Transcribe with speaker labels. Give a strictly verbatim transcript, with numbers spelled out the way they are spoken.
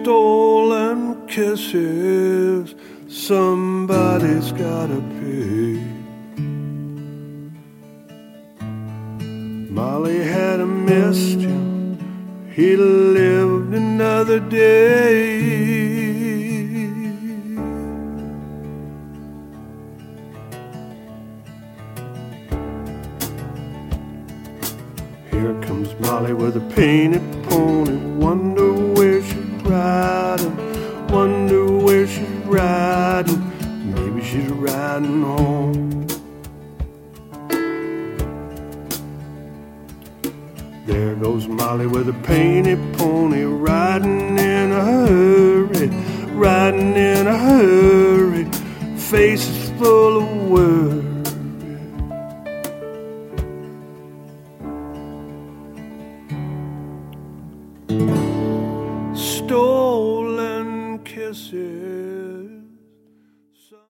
Speaker 1: stolen kisses, somebody's gotta pay. Molly hadn't missed him, he'd lived another day. Here comes Molly with a painted pony, wonder where she's riding, wonder where she's riding, maybe she's riding home. There goes Molly with a painted pony, riding in a hurry, riding in a hurry, face is full of worry. Stolen